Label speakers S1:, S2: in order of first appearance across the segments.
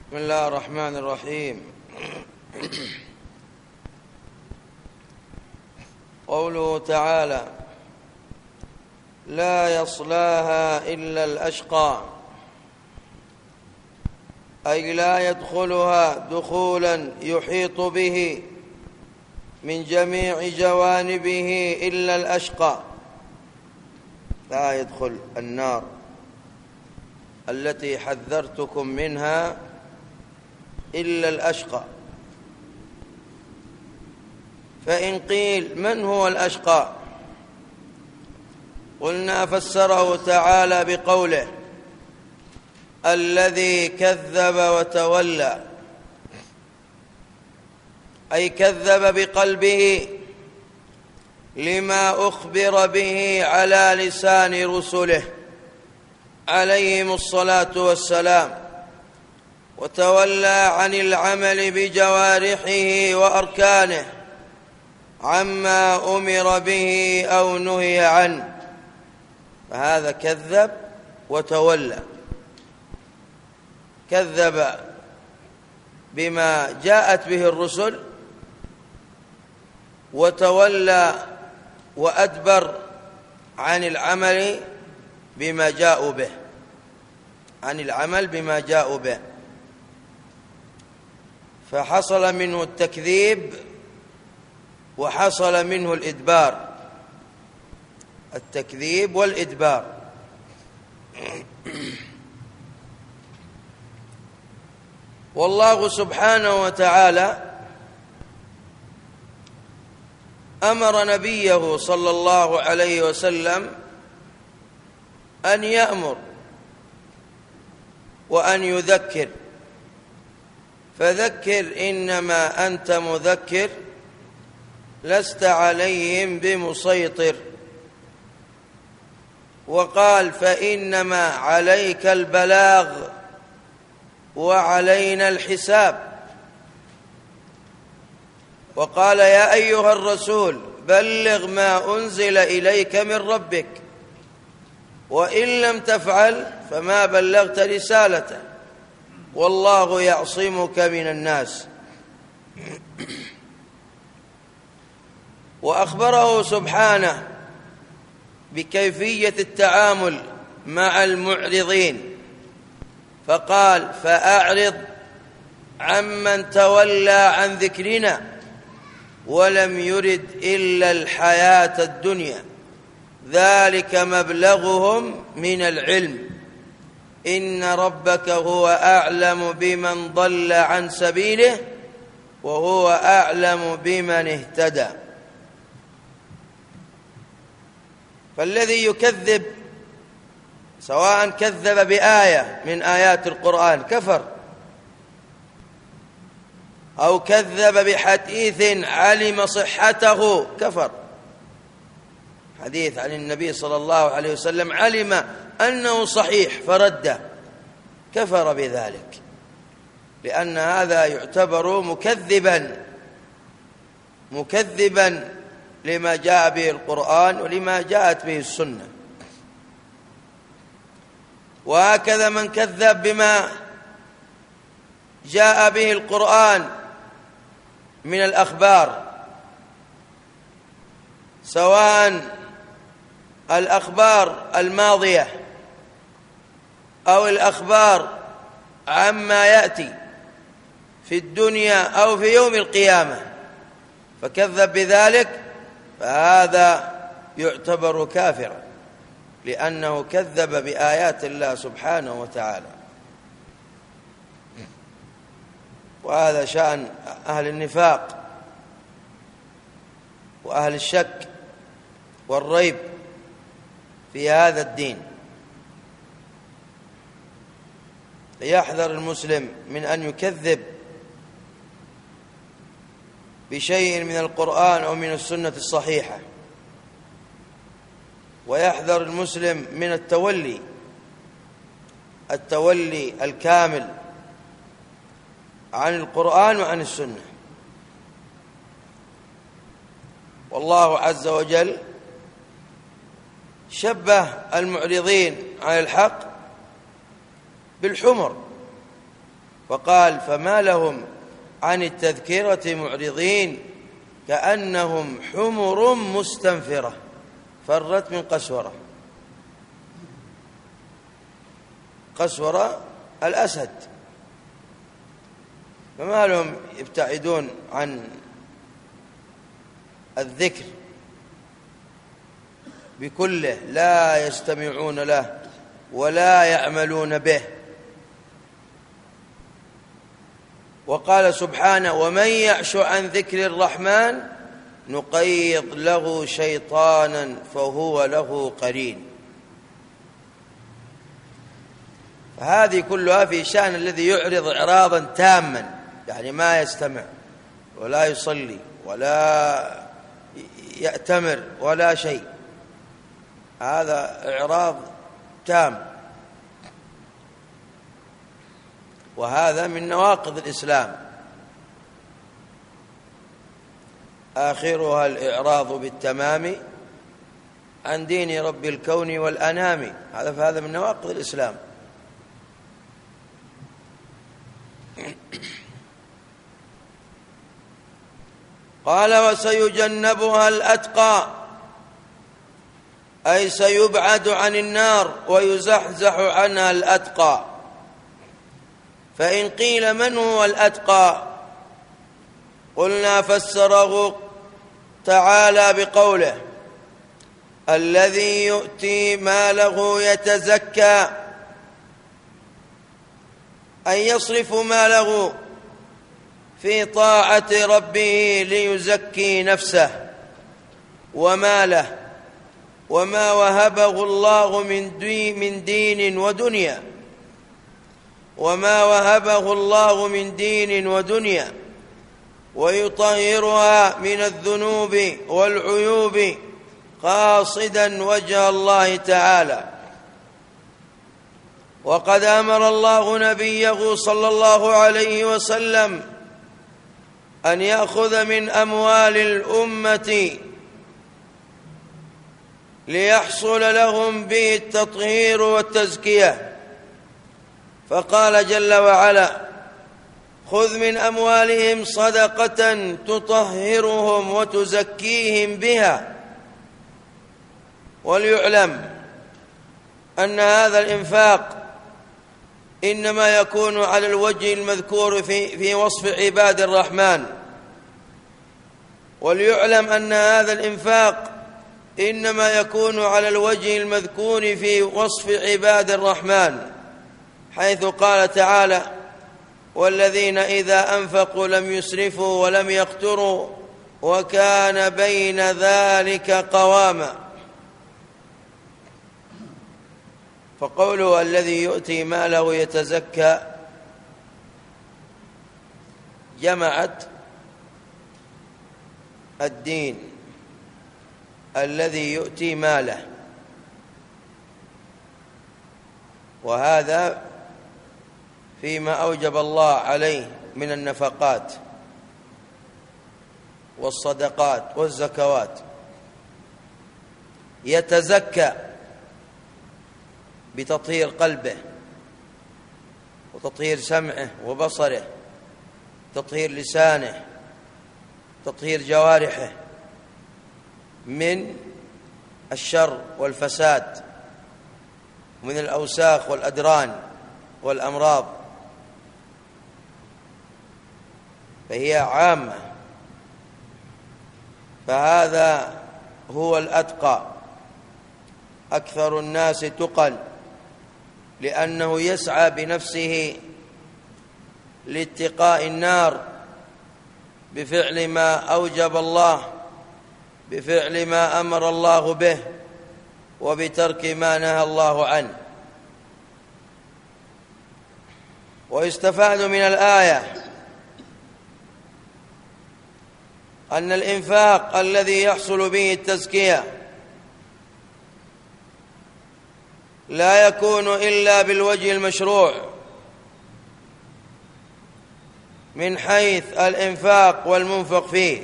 S1: بسم الله الرحمن الرحيم. قوله تعالى: لا يصلاها إلا الأشقى، أي لا يدخلها دخولا يحيط به من جميع جوانبه إلا الأشقى. لا يدخل النار التي حذرتكم منها إلا الأشقى. فإن قيل من هو الأشقى؟ قلنا فسره تعالى بقوله: الذي كذب وتولى، أي كذب بقلبه لما أخبر به على لسان رسله عليهم الصلاة والسلام، وتولى عن العمل بجوارحه وأركانه عما أمر به أو نهي عنه، فهذا كذب وتولى. كذب بما جاءت به الرسل، وتولى وأدبر عن العمل بما جاءوا به، عن العمل بما جاءوا به، فحصل منه التكذيب وحصل منه الإدبار، التكذيب والإدبار. والله سبحانه وتعالى أمر نبيه صلى الله عليه وسلم أن يأمر وأن يذكر، فذكر إنما أنت مذكر لست عليهم بمسيطر. وقال: فإنما عليك البلاغ وعلينا الحساب. وقال: يا أيها الرسول بلغ ما أنزل إليك من ربك، وإن لم تفعل فما بلغت رسالته، والله يعصمك من الناس. وأخبره سبحانه بكيفية التعامل مع المعرضين، فقال: فأعرض عمن تولى عن ذكرنا ولم يرد إلا الحياة الدنيا، ذلك مبلغهم من العلم، إن ربك هو أعلم بمن ضل عن سبيله وهو أعلم بمن اهتدى. فالذي يكذب سواء كذب بآية من آيات القرآن كفر، أو كذب بحديث علم صحته كفر، حديث عن النبي صلى الله عليه وسلم علم أنه صحيح فرده، كفر بذلك، لأن هذا يعتبر مكذبا لما جاء به القرآن ولما جاءت به السنة. وهكذا من كذب بما جاء به القرآن من الأخبار، سواء الأخبار الماضية أو الأخبار عما يأتي في الدنيا أو في يوم القيامة، فكذب بذلك، فهذا يعتبر كافرا، لأنه كذب بآيات الله سبحانه وتعالى. وهذا شأن أهل النفاق وأهل الشك والريب في هذا الدين. يحذر المسلم من أن يكذب بشيء من القرآن أو من السنة الصحيحة، ويحذر المسلم من التولي الكامل عن القرآن وعن السنة. والله عز وجل شبه المعرضين عن الحق بالحمر، فقال فما لهم عن التذكرة معرضين كأنهم حمر مستنفرة فرت من قسورة. قسورة الأسد، فما لهم يبتعدون عن الذكر بكله، لا يستمعون له ولا يعملون به. وقال سبحانه ومن يعش عن ذكر الرحمن نقيض له شيطانا فهو له قرين. فهذه كلها في شأن الذي يعرض إعراضا تاما، يعني ما يستمع ولا يصلي ولا يأتمر ولا شيء، هذا إعراض تام، وهذا من نواقض الإسلام. آخرها الإعراض بالتمام عن دين رب الكون والأنام، فهذا من نواقض الإسلام. قال وسيجنبها الأتقى، أي سيبعد عن النار ويزحزح عنها الأتقى. فإن قيل من هو الأتقى؟ قلنا فسره تعالى بقوله الذي يؤتي ماله يتزكى، أي يصرف ماله في طاعة ربه ليزكي نفسه وماله وما وهبه الله من دين ودنيا، وما وهبه الله من دين ودنيا، ويطهرها من الذنوب والعيوب قاصدا وجه الله تعالى. وقد أمر الله نبيه صلى الله عليه وسلم أن يأخذ من أموال الأمة ليحصل لهم به التطهير والتزكية، فقال جل وعلا خذ من أموالهم صدقة تطهرهم وتزكيهم بها. وليعلم أن هذا الإنفاق إنما يكون على الوجه المذكور في وصف عباد الرحمن. وليعلم أن هذا الإنفاق إنما يكون على الوجه المذكور في وصف عباد الرحمن، حيث قال تعالى والذين إذا أنفقوا لم يسرفوا ولم يقتروا وكان بين ذلك قواما. فقوله الذي يؤتي ماله يتزكى جمعت الدين الذي يؤتي ماله، وهذا فيما أوجب الله عليه من النفقات والصدقات والزكوات. يتزكى بتطهير قلبه وتطهير سمعه وبصره، تطهير لسانه، تطهير جوارحه من الشر والفساد ومن الأوساخ والأدران والأمراض، فهي عامة. فهذا هو الأتقى، أكثر الناس تقل، لأنه يسعى بنفسه لاتقاء النار بفعل ما أوجب الله، بفعل ما أمر الله به، وبترك ما نهى الله عنه. ويستفاد من الآية أن الإنفاق الذي يحصل به التزكية لا يكون إلا بالوجه المشروع من حيث الإنفاق والمنفق فيه.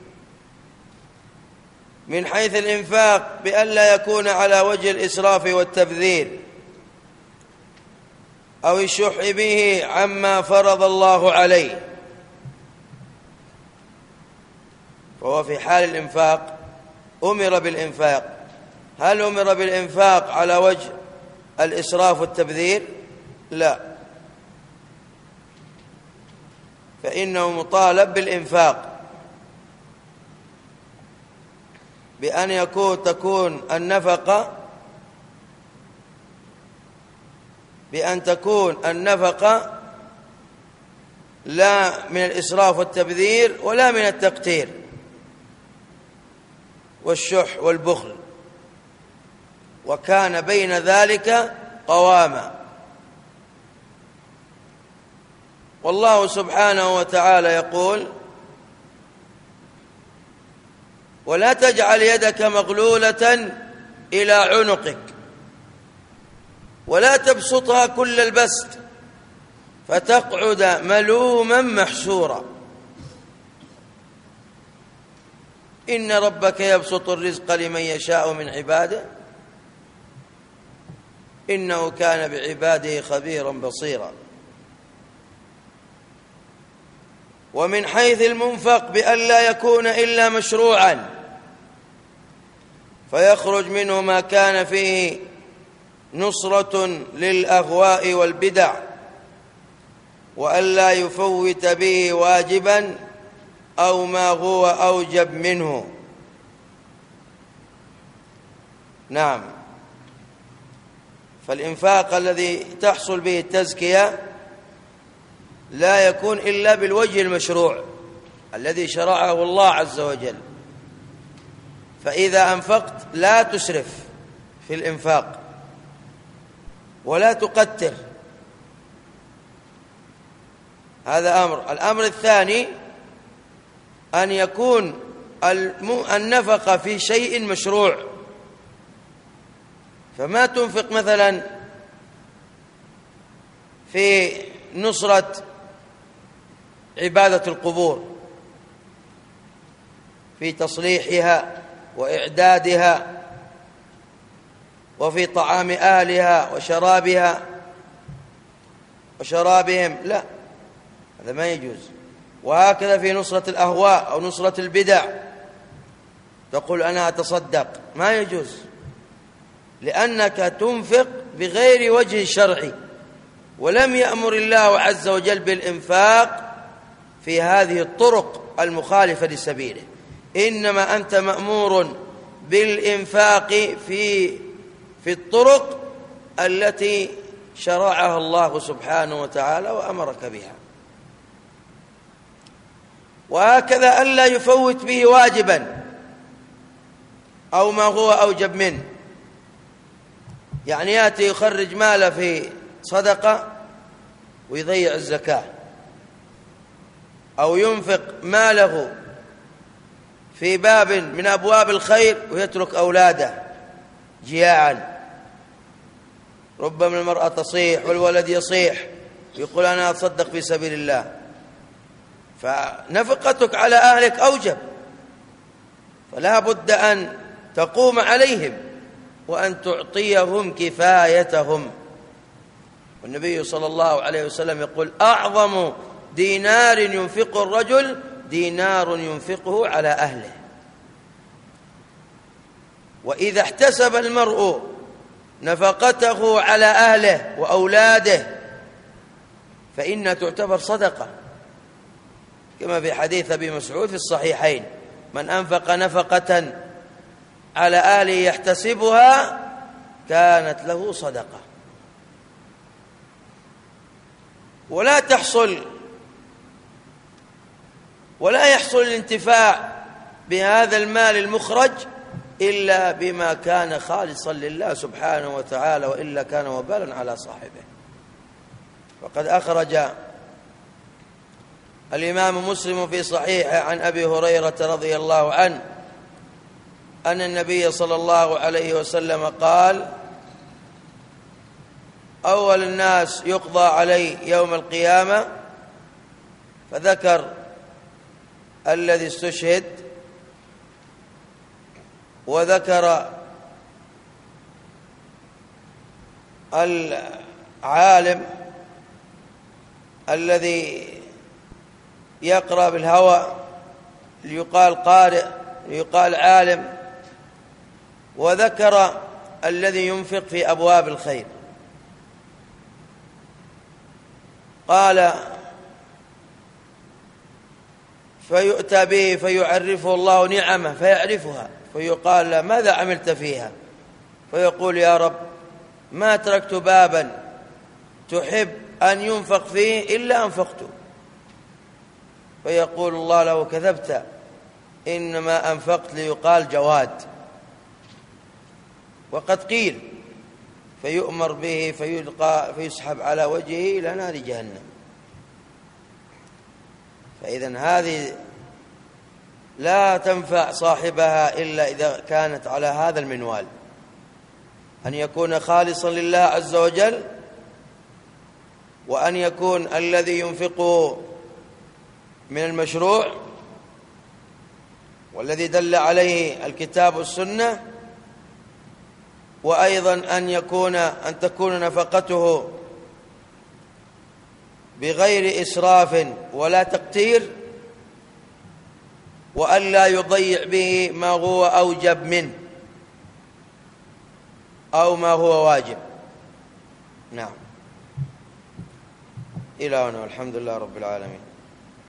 S1: من حيث الإنفاق بأن لا يكون على وجه الإسراف والتبذير، أو الشح به عما فرض الله عليه، فهو في حال الإنفاق أمر بالإنفاق. هل أمر بالإنفاق على وجه الإسراف والتبذير؟ لا، فإنه مطالب بالإنفاق بأن تكون النفقة لا من الإسراف والتبذير ولا من التقتير والشح والبخل، وكان بين ذلك قواما. والله سبحانه وتعالى يقول: ولا تجعل يدك مغلولة إلى عنقك ولا تبسطها كل البسط فتقعد ملوما محسورا. إن ربك يبسط الرزق لمن يشاء من عباده إنه كان بعباده خبيرا بصيرا. ومن حيث المنفق بأن لا يكون إلا مشروعا، فيخرج منه ما كان فيه نصرة للأهواء والبدع، وأن لا يفوت به واجبا أو ما هو أوجب منه. نعم، فالإنفاق الذي تحصل به التزكية لا يكون إلا بالوجه المشروع الذي شرعه الله عز وجل. فإذا أنفقت لا تسرف في الإنفاق ولا تقتر، هذا أمر. الأمر الثاني أن يكون النفقة في شيء مشروع، فما تنفق مثلا في نصرة عبادة القبور، في تصليحها وإعدادها وفي طعام أهلها وشرابهم، لا، هذا ما يجوز. وهكذا في نصرة الأهواء أو نصرة البدع تقول أنا أتصدق، ما يجوز، لأنك تنفق بغير وجه شرعي، ولم يأمر الله عز وجل بالإنفاق في هذه الطرق المخالفة لسبيله، إنما أنت مأمور بالإنفاق في الطرق التي شرعها الله سبحانه وتعالى وأمرك بها. وهكذا ألا يفوت به واجبا أو ما هو أوجب منه، يعني يأتي يخرج ماله في صدقة ويضيع الزكاة، أو ينفق ماله في باب من أبواب الخير ويترك أولاده جياعا. ربما المرأة تصيح والولد يصيح يقول أنا أتصدق في سبيل الله، فنفقتك على أهلك أوجب، فلا بد أن تقوم عليهم وأن تعطيهم كفايتهم. والنبي صلى الله عليه وسلم يقول أعظم دينار ينفقه الرجل دينار ينفقه على أهله. وإذا احتسب المرء نفقته على أهله وأولاده فإنها تعتبر صدقة، كما في حديث أبي مسعود في الصحيحين: من أنفق نفقة على أهله يحتسبها كانت له صدقة. ولا يحصل الانتفاع بهذا المال المخرج إلا بما كان خالصا لله سبحانه وتعالى، وإلا كان وبالا على صاحبه. وقد أخرج الإمام مسلم في صحيحه عن أبي هريرة رضي الله عنه أن النبي صلى الله عليه وسلم قال: أول الناس يقضى عليه يوم القيامة، فذكر الذي استشهد، وذكر العالم الذي يقرأ بالهوى ليقال قارئ ليقال عالم، وذكر الذي ينفق في أبواب الخير. قال فيؤتى به فيعرفه الله نعمه فيعرفها، فيقال له ماذا عملت فيها؟ فيقول يا رب ما تركت بابا تحب أن ينفق فيه إلا أنفقته. فيقول الله له كذبت، إنما أنفقت ليقال جواد. وقد قيل، فيؤمر به فيلقى فيسحب على وجهه إلى نار جهنم. فإذن هذه لا تنفع صاحبها إلا إذا كانت على هذا المنوال، أن يكون خالصا لله عز وجل، وأن يكون الذي ينفقه من المشروع والذي دل عليه الكتاب والسنة، وأيضا أن تكون نفقته بغير إسراف ولا تقتير، وأن لا يضيع به ما هو أوجب منه أو ما هو واجب. نعم. إلى هنا والحمد لله رب العالمين.